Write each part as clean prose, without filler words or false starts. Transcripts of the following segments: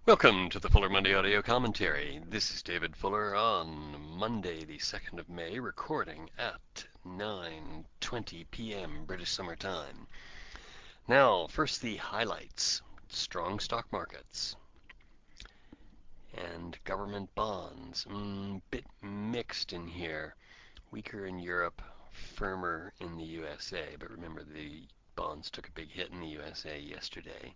Welcome to the Fuller Monday Audio Commentary. This is David Fuller on Monday, the 2nd of May, recording at 9:20 p.m. British Summer Time. Now, first the highlights. Strong stock markets and government bonds. Bit mixed in here. Weaker in Europe, firmer in the USA. But remember, the bonds took a big hit in the USA yesterday.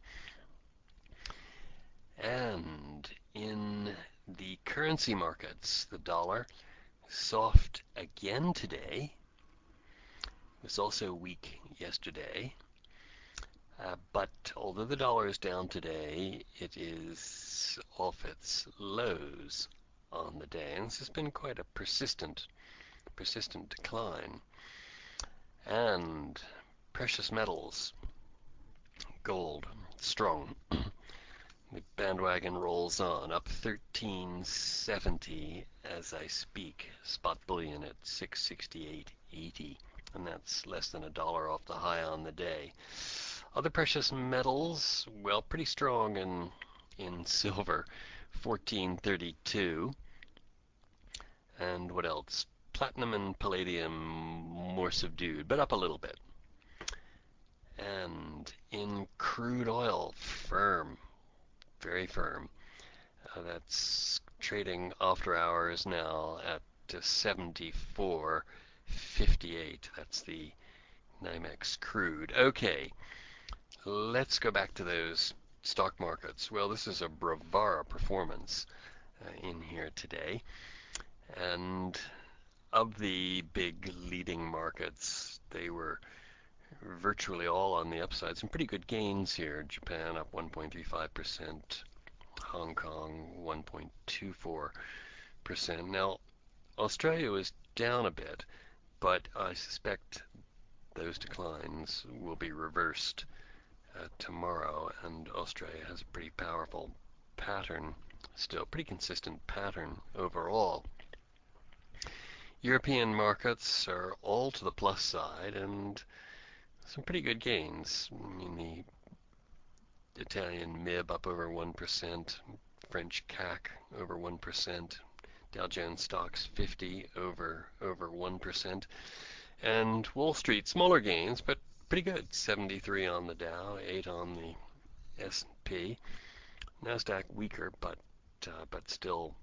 And in the currency markets, the dollar soft again today. It was also weak yesterday. But although the dollar is down today, it is off its lows on the day. And this has been quite a persistent decline. And precious metals, gold, strong. The bandwagon rolls on, up 1370 as I speak. Spot bullion at 668.80, and that's less than $1 off the high on the day. Other precious metals, well, pretty strong in silver, 1432. And what else? Platinum and palladium more subdued, but up a little bit. And in crude oil, firm. Very firm. That's trading after hours now at 74.58. That's the NYMEX crude. Okay, let's go back to those stock markets. Well, this is a bravura performance in here today. And of the big leading markets, they were virtually all on the upside. Some pretty good gains here. Japan up 1.35%, Hong Kong 1.24%. Now, Australia was down a bit, but I suspect those declines will be reversed tomorrow, and Australia has a pretty powerful pattern, still pretty consistent pattern overall. European markets are all to the plus side, and some pretty good gains. I mean, the Italian MIB up over 1%, French CAC over 1%, Dow Jones Stocks 50 over 1%, and Wall Street smaller gains, but pretty good. 73 on the Dow, 8 on the S&P. Nasdaq weaker, but still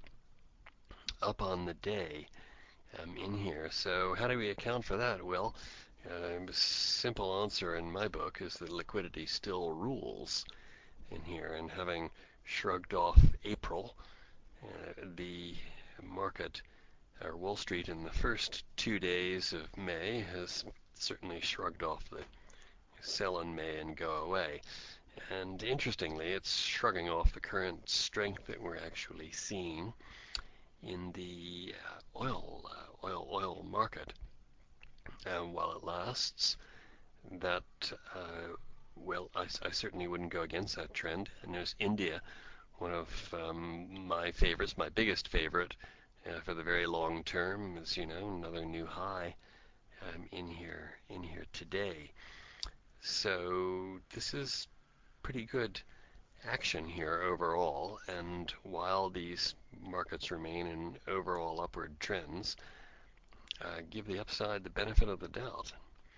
up on the day in here. So how do we account for that? Well, a simple answer in my book is that liquidity still rules in here, and having shrugged off April, the market, or Wall Street, in the first 2 days of May has certainly shrugged off the sell in May and go away. And interestingly, it's shrugging off the current strength that we're actually seeing in the oil market. And while it lasts, that well, I certainly wouldn't go against that trend. And there's India, one of my favorites, my biggest favorite for the very long term. As you know, another new high in here today. So this is pretty good action here overall. And while these markets remain in overall upward trends, give the upside the benefit of the doubt.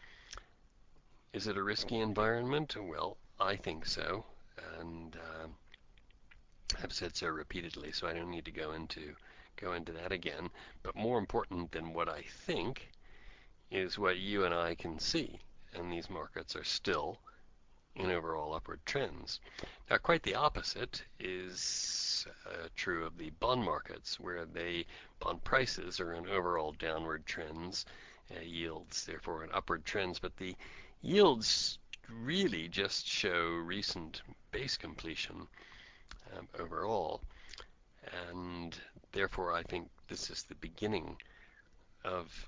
Is it a risky environment? Well, I think so, and I've said so repeatedly, so I don't need to go into that again. But more important than what I think is what you and I can see, and these markets are still in overall upward trends. Now, quite the opposite is true of the bond markets, where bond prices are in overall downward trends, yields therefore in upward trends, but the yields really just show recent base completion overall, and therefore I think this is the beginning of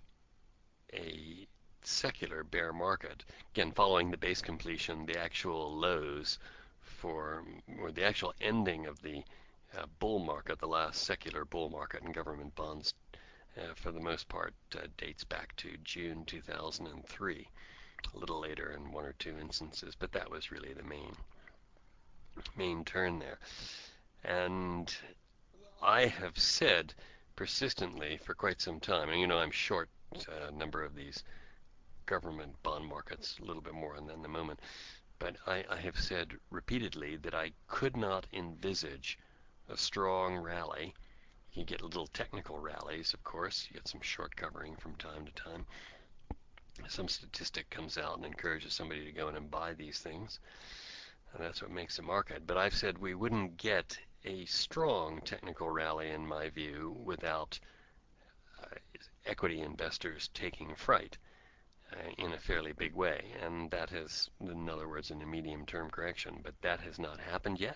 a secular bear market. Again, following the base completion, the actual lows or the actual ending of the bull market, the last secular bull market in government bonds, for the most part, dates back to June 2003. A little later in one or two instances, but that was really the main turn there. And I have said persistently for quite some time, and I'm short a number of these government bond markets, a little bit more on that in a moment, but I have said repeatedly that I could not envisage a strong rally. You get little technical rallies, of course. You get some short covering from time to time. Some statistic comes out and encourages somebody to go in and buy these things. And that's what makes a market. But I've said we wouldn't get a strong technical rally, in my view, without equity investors taking fright in a fairly big way. And that has, in other words, in a medium-term correction. But that has not happened yet.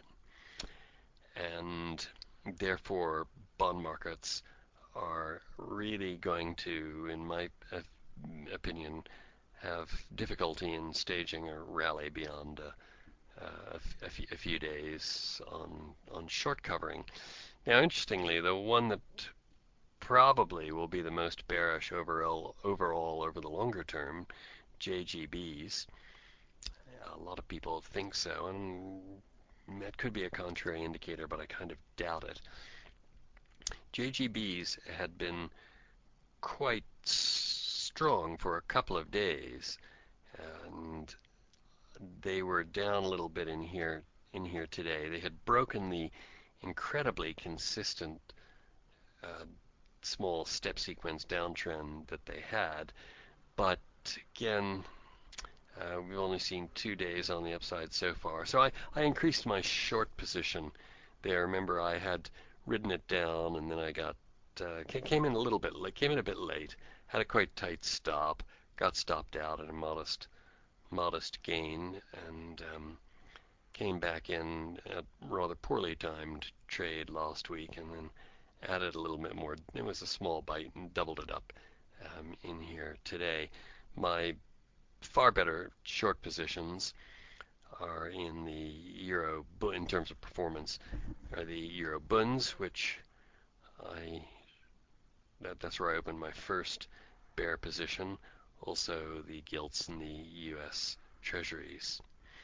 And therefore, bond markets are really going to, in my opinion, have difficulty in staging a rally beyond a few days on short covering. Now, interestingly, the one that probably will be the most bearish overall over the longer term, JGBs. A lot of people think so, and that could be a contrary indicator, but I kind of doubt it. JGBs had been quite strong for a couple of days, and they were down a little bit in here today. They had broken the incredibly consistent small step sequence downtrend that they had, but again, we've only seen 2 days on the upside so far. So I increased my short position there. Remember, I had ridden it down, and then I came in a little bit late, came in a bit late, had a quite tight stop, got stopped out at a modest gain, and came back in a rather poorly timed trade last week, and then added a little bit more. It was a small bite and doubled it up in here today. My far better short positions are in the euro, in terms of performance, are the euro bunds, which that's where I opened my first bear position. Also the gilts and the U.S. Treasuries.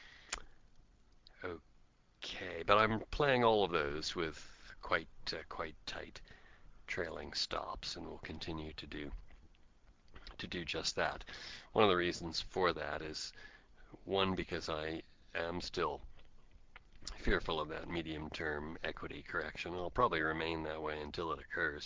Okay, but I'm playing all of those with quite tight trailing stops, and will continue to do just that. One of the reasons for that is, one, because I am still fearful of that medium-term equity correction. It'll probably remain that way until it occurs.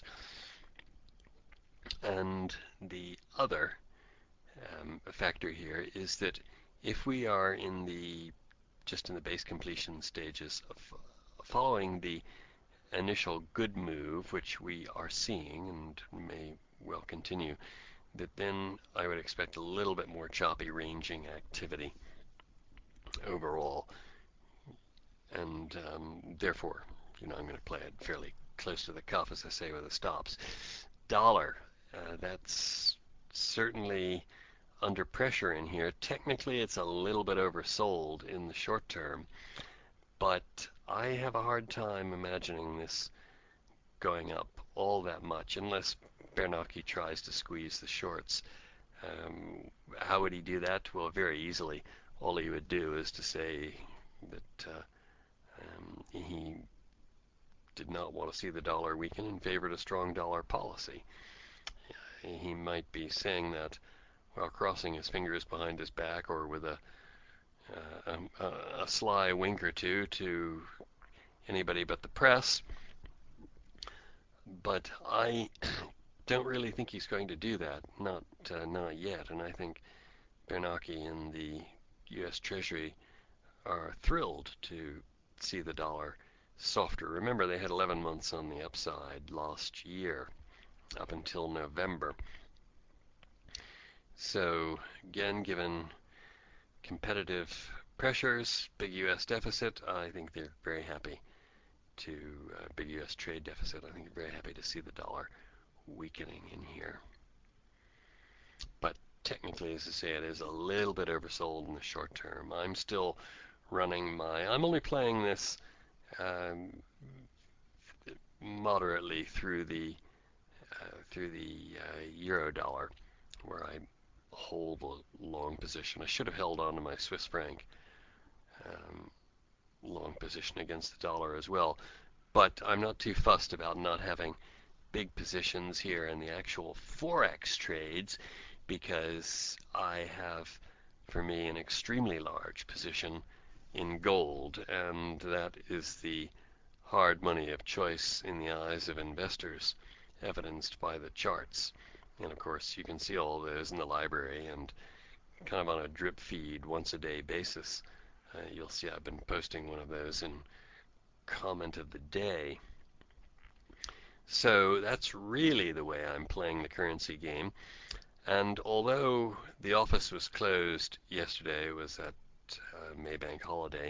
And the other factor here is that if we are just in the base completion stages of following the initial good move, which we are seeing and may well continue, that then I would expect a little bit more choppy ranging activity overall, and therefore, I'm going to play it fairly close to the cuff, as I say, with the stops. Dollar, that's certainly under pressure in here. Technically, it's a little bit oversold in the short term, but I have a hard time imagining this going up all that much unless Bernanke tries to squeeze the shorts. How would he do that? Well, very easily. All he would do is to say that he did not want to see the dollar weaken and favored a strong dollar policy. He might be saying that while crossing his fingers behind his back, or with a sly wink or two to anybody but the press. But I don't really think he's going to do that, not yet. And I think Bernanke and the U.S. Treasury are thrilled to see the dollar softer. Remember, they had 11 months on the upside last year, up until November. So again, given competitive pressures, big U.S. deficit, I think they're very happy to big U.S. trade deficit. I think they're very happy to see the dollar weakening in here. But technically, as I say, it is a little bit oversold in the short term. I'm still running I'm only playing this moderately through the euro dollar, where I hold a long position. I should have held on to my Swiss franc long position against the dollar as well, but I'm not too fussed about not having big positions here in the actual Forex trades because I have, for me, an extremely large position in gold, and that is the hard money of choice in the eyes of investors, evidenced by the charts. And of course, you can see all those in the library, and kind of on a drip feed, once a day basis. You'll see I've been posting one of those in comment of the day. So that's really the way I'm playing the currency game. And although the office was closed yesterday, it was at Maybank holiday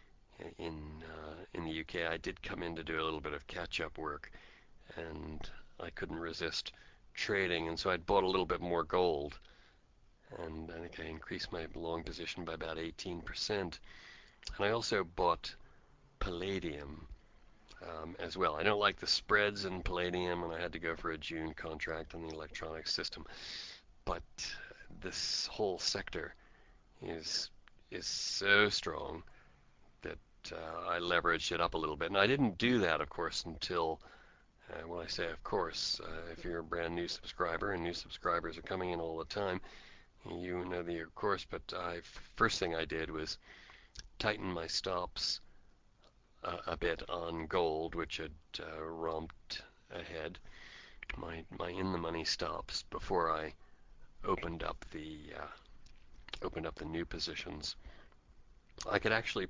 in the UK, I did come in to do a little bit of catch-up work, and I couldn't resist trading, and so I'd bought a little bit more gold, and I think I increased my long position by about 18%. And I also bought palladium as well. I don't like the spreads in palladium, and I had to go for a June contract on the electronic system. But this whole sector is so strong that I leveraged it up a little bit. And I didn't do that, of course, until when I say of course, if you're a brand new subscriber, and new subscribers are coming in all the time, you know the of course. But first thing I did was tighten my stops a bit on gold, which had romped ahead. My in the money stops before I opened up the new positions. I could actually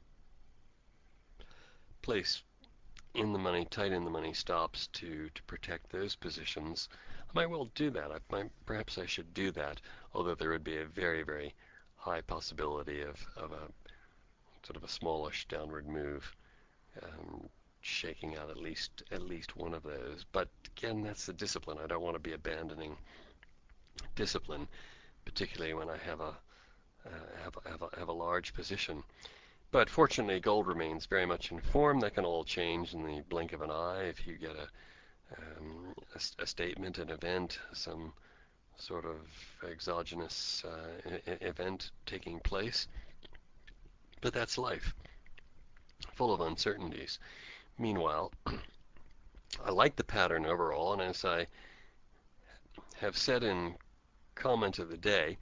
place in the money, tight in the money stops to protect those positions. I might well do that. Perhaps I should do that, although there would be a very, very high possibility of a sort of a smallish downward move, shaking out at least one of those. But again, that's the discipline. I don't want to be abandoning discipline, particularly when I have a large position. But fortunately, gold remains very much in form. That can all change in the blink of an eye if you get a statement, an event, some sort of exogenous event taking place. But that's life, full of uncertainties. Meanwhile, I like the pattern overall, and as I have said in comment of the day,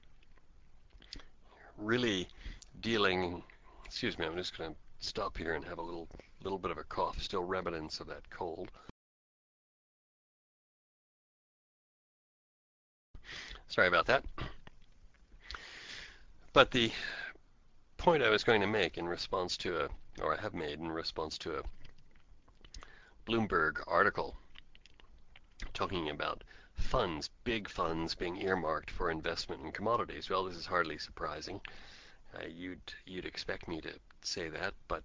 really dealing, excuse me, I'm just going to stop here and have a little bit of a cough, still remnants of that cold. Sorry about that. But the point I was going to make in response to or I have made in response to a Bloomberg article talking about funds, big funds being earmarked for investment in commodities. Well, this is hardly surprising. You'd expect me to say that, but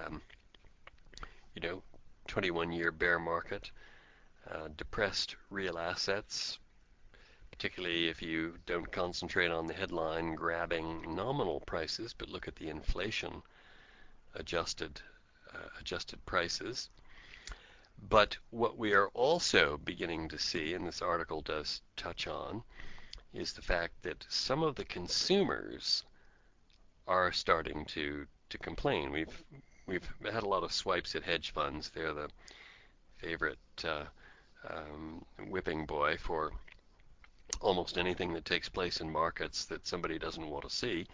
21-year bear market, depressed real assets, particularly if you don't concentrate on the headline grabbing nominal prices, but look at the inflation adjusted prices. But what we are also beginning to see, and this article does touch on, is the fact that some of the consumers are starting to complain. We've had a lot of swipes at hedge funds. They're the favorite whipping boy for almost anything that takes place in markets that somebody doesn't want to see,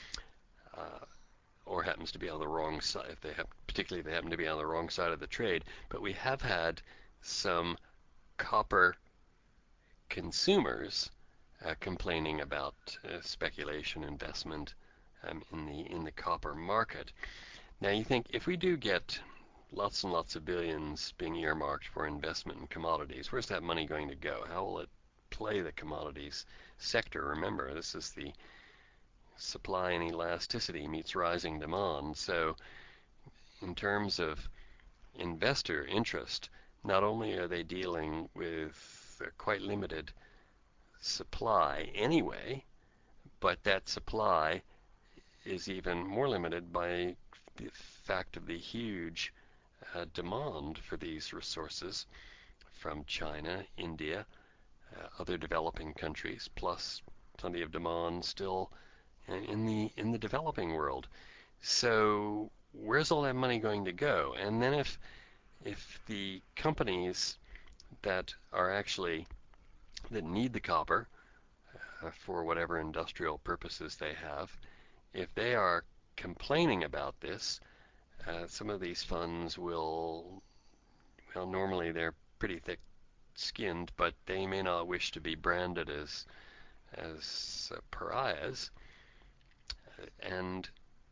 or happens to be on the wrong side. Particularly if they happen to be on the wrong side of the trade. But we have had some copper consumers complaining about speculation investment in the copper market. Now you think if we do get lots and lots of billions being earmarked for investment in commodities, where's that money going to go? How will it play the commodities sector? Remember, this is the supply and elasticity meets rising demand. So in terms of investor interest, not only are they dealing with a quite limited supply anyway, but that supply is even more limited by the fact of the huge demand for these resources from China, India, other developing countries, plus plenty of demand still in the developing world. So where's all that money going to go? And then if the companies that are actually that need the copper for whatever industrial purposes they have, if they are complaining about this, some of these funds will, well, normally they're pretty thick-skinned, but they may not wish to be branded as pariahs. And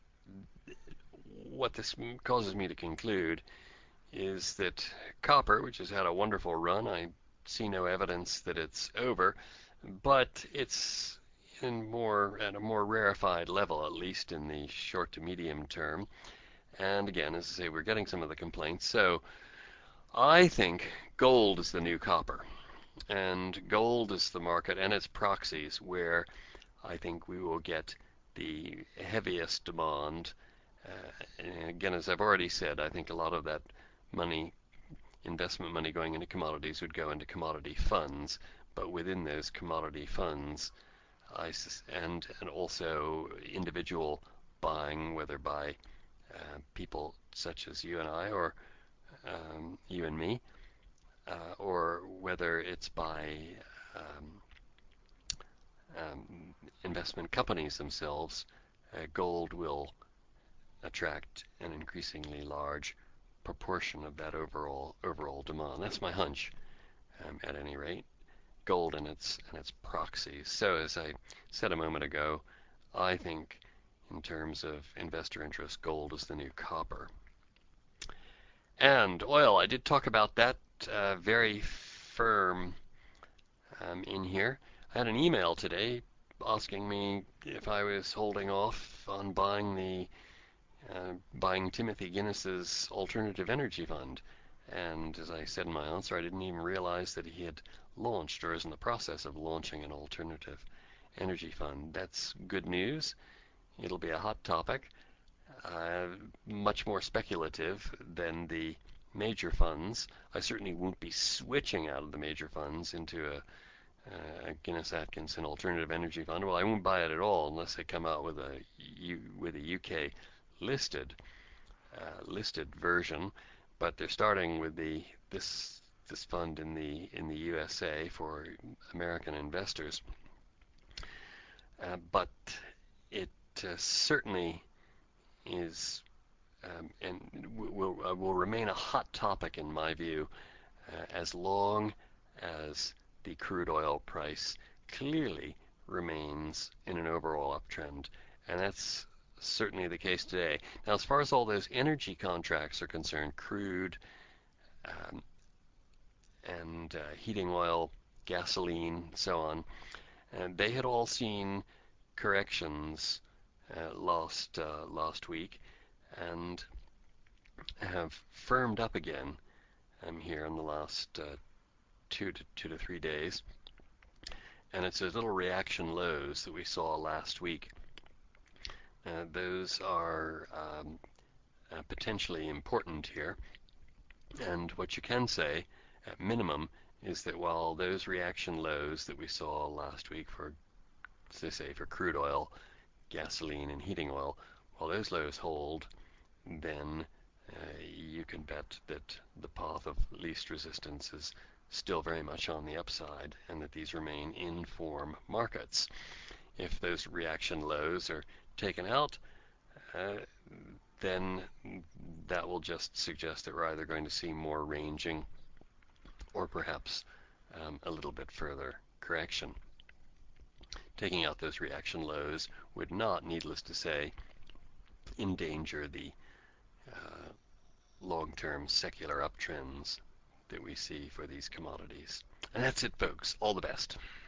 what this causes me to conclude is that copper, which has had a wonderful run, I see no evidence that it's over, but it's at a more rarefied level, at least in the short to medium term. And again, as I say, we're getting some of the complaints. So I think gold is the new copper, and gold is the market and its proxies where I think we will get the heaviest demand. And again, as I've already said, I think a lot of that money, investment money going into commodities, would go into commodity funds. But within those commodity funds, and also individual buying, whether by people such as you and I, or you and me, or whether it's by um, investment companies themselves, gold will attract an increasingly large proportion of that overall demand. That's my hunch, at any rate. Gold and its proxies. So as I said a moment ago, I think in terms of investor interest, gold is the new copper. And oil, I did talk about that very firm in here. I had an email today asking me if I was holding off on buying Timothy Guinness's alternative energy fund. And as I said in my answer, I didn't even realize that he had launched or is in the process of launching an alternative energy fund. That's good news. It'll be a hot topic, much more speculative than the major funds. I certainly won't be switching out of the major funds into a Guinness Atkinson alternative energy fund. Well, I won't buy it at all unless they come out with a UK listed version. But they're starting with this fund in the USA for American investors. But it certainly is and will remain a hot topic in my view as long as the crude oil price clearly remains in an overall uptrend, and that's certainly the case today. Now, as far as all those energy contracts are concerned, crude um, and heating oil, gasoline, so on, and they had all seen corrections last week and have firmed up again here in the last 2 to 3 days. And it's those little reaction lows that we saw last week. Those are potentially important here. And what you can say, at minimum, is that while those reaction lows that we saw last week for, say, for crude oil, gasoline, and heating oil, while those lows hold, then you can bet that the path of least resistance is still very much on the upside and that these remain in-form markets. If those reaction lows are taken out, then that will just suggest that we're either going to see more ranging or perhaps a little bit further correction. Taking out those reaction lows would not, needless to say, endanger the long-term secular uptrends that we see for these commodities. And that's it, folks. All the best.